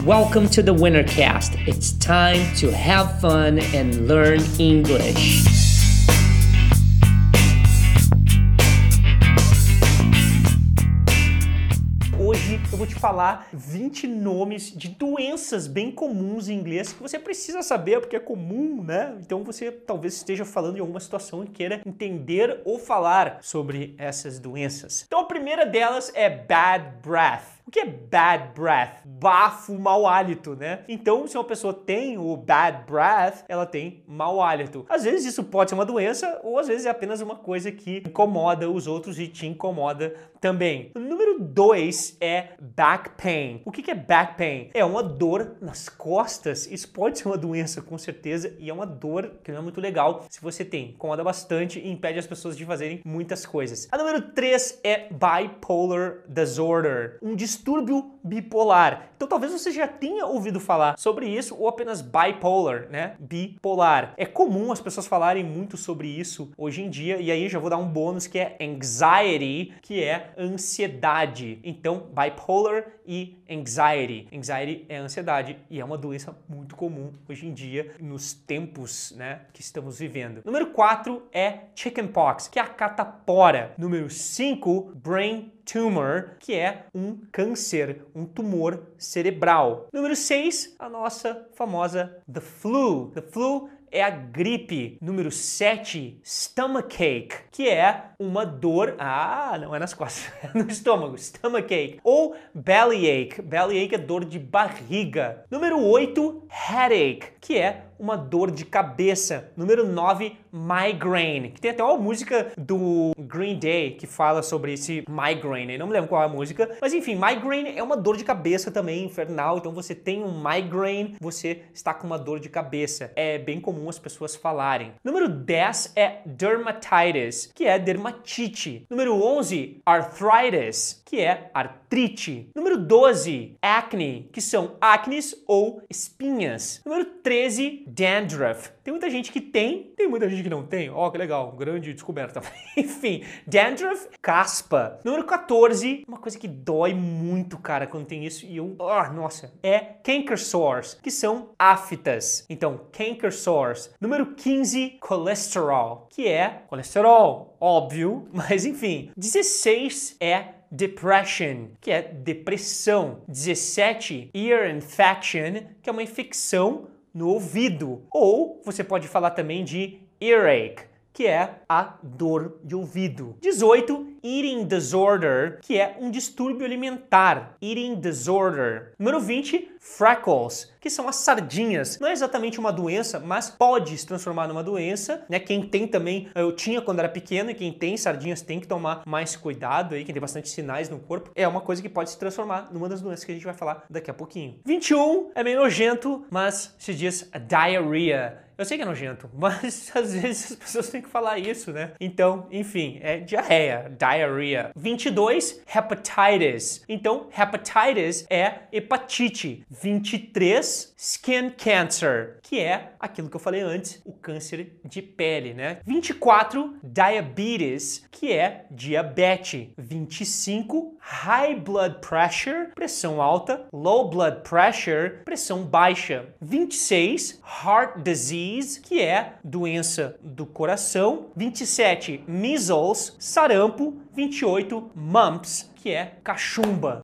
Welcome to the Wintercast. It's time to have fun and learn English. Hoje eu vou te falar 20 nomes de doenças bem comuns em inglês que você precisa saber porque é comum, né? Então você talvez esteja falando em alguma situação e queira entender ou falar sobre essas doenças. Então a primeira delas é bad breath. O que é bad breath? Bafo, mau hálito, né? Então, se uma pessoa tem o bad breath, ela tem mau hálito. Às vezes isso pode ser uma doença ou às vezes é apenas uma coisa que incomoda os outros e te incomoda também. O número 2 é back pain. O que é back pain? É uma dor nas costas. Isso pode ser uma doença, com certeza, e é uma dor que não é muito legal. Se você tem, incomoda bastante e impede as pessoas de fazerem muitas coisas. A número 3 é bipolar disorder. Um distúrbio bipolar. Então talvez você já tenha ouvido falar sobre isso ou apenas bipolar, né? Bipolar. É comum as pessoas falarem muito sobre isso hoje em dia e aí já vou dar um bônus que é anxiety, que é ansiedade. Então bipolar e anxiety. Anxiety é ansiedade e é uma doença muito comum hoje em dia nos tempos, né, que estamos vivendo. Número 4 é chickenpox, que é a catapora. Número 5, brain tumor, que é um câncer, um tumor cerebral. Número 6, a nossa famosa the flu. The flu é a gripe. Número 7, stomachache, que é uma dor, não é nas costas, é no estômago, stomachache. Ou bellyache, bellyache é dor de barriga. Número 8, headache, que é uma dor de cabeça. Número 9, migraine, que tem até uma música do Green Day que fala sobre esse migraine. Eu não me lembro qual é a música, mas enfim, migraine é uma dor de cabeça também infernal. Então você tem um migraine, você está com uma dor de cabeça. É bem comum as pessoas falarem. Número 10 é dermatitis, que é dermatite. Número 11, arthritis, que é artrite. Número 12, acne, que são acnes ou espinhas. Número 13, dandruff. Tem muita gente que tem muita gente que não tem. Ó, que legal, grande descoberta. Enfim, dandruff, caspa. Número 14, uma coisa que dói muito, cara, quando tem isso e eu, nossa, é canker sores, que são aftas. Então, canker sores. Número 15, cholesterol, que é colesterol, óbvio, mas enfim. 16 é depression, que é depressão. 17, ear infection, que é uma infecção no ouvido. Ou você pode falar também de earache, que é a dor de ouvido. 18, eating disorder, que é um distúrbio alimentar. Eating disorder. Número 20, freckles, que são as sardinhas. Não é exatamente uma doença, mas pode se transformar numa doença, né? Quem tem também, eu tinha quando era pequeno, e quem tem sardinhas tem que tomar mais cuidado aí, quem tem bastante sinais no corpo, é uma coisa que pode se transformar numa das doenças que a gente vai falar daqui a pouquinho. 21 é meio nojento, mas se diz a diarrhea. Eu sei que é nojento, mas às vezes as pessoas têm que falar isso, né? Então, enfim, é diarreia, diarrhea. 22, hepatitis. Então, hepatitis é hepatite. 23, skin cancer, que é aquilo que eu falei antes, o câncer de pele, né? 24, diabetes, que é diabetes. 25, high blood pressure, pressão alta. Low blood pressure, pressão baixa. 26, heart disease, que é doença do coração. 27, measles, sarampo. 28, mumps, que é cachumba.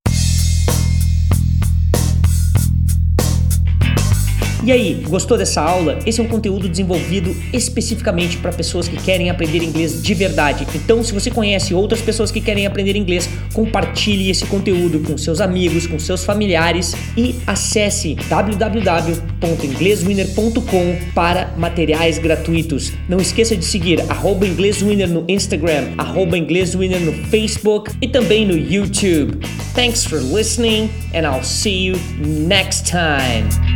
E aí, gostou dessa aula? Esse é um conteúdo desenvolvido especificamente para pessoas que querem aprender inglês de verdade. Então, se você conhece outras pessoas que querem aprender inglês, compartilhe esse conteúdo com seus amigos, com seus familiares e acesse www.ingleswinner.com para materiais gratuitos. Não esqueça de seguir @ingleswinner no Instagram, @ingleswinner no Facebook e também no YouTube. Thanks for listening and I'll see you next time.